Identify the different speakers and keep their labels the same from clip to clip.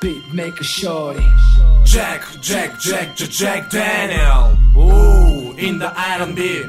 Speaker 1: Beatmaker Shorty.
Speaker 2: Jack Daniel. Ooh, in the R&B.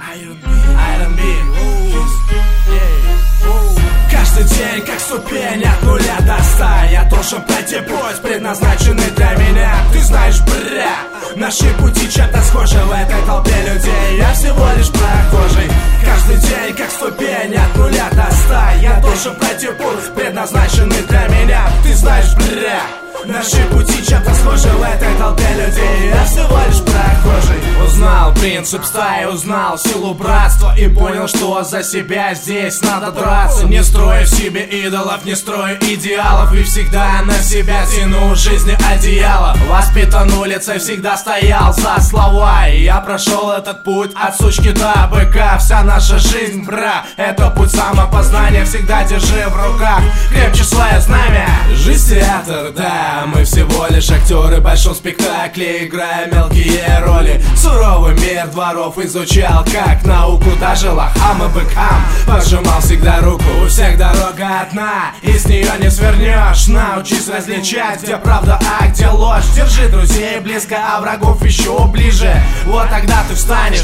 Speaker 2: Каждый день как ступень от нуля до 100. Я должен пройти путь, предназначенный для меня. Ты знаешь, бля, наши пути чем-то схожи в этой толпе людей. Я всего лишь прохожий. Каждый день как ступень от нуля до 100. Я должен пройти путь, предназначенный для меня. Ты знаешь, бля, наши пути чем-то схожи в этой толпе людей. Я всего лишь прохожий. Узнал принцип стаи, узнал силу братства и понял, что за себя здесь надо драться. Не строю в себе идолов, не строю идеалов, и всегда на себя тяну в жизни одеяло. Воспитан улицей, всегда стоял за слова, и я прошел этот путь от сучки до быка. Вся наша жизнь, бра, это путь самопознания. Всегда держи в руках крепче свое знамя. Жизнь театр, да, мы всего лишь актеры в большом спектакле, играя мелкие роли. Суровый мир дворов изучал как науку. Даже лохам и быкам пожимал всегда руку. У всех дорога одна, и с нее не свернешь. Научись различать, где правда, а где ложь. Держи друзей близко, а врагов еще ближе. Вот тогда ты встанешь.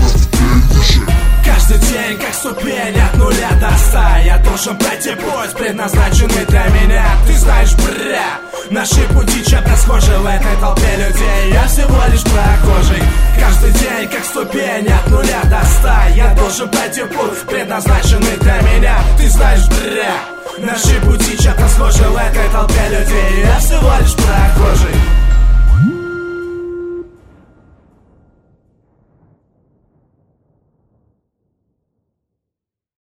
Speaker 2: Каждый день как ступень от нуля до 100. Я должен пройти путь, предназначенный для меня. Ты знаешь, бля, наши пути чем-то схожи в этой толпе людей. Я всего лишь прохожий. Каждый день как ступень от нуля до 100. Я должен пройти путь, предназначенный для меня.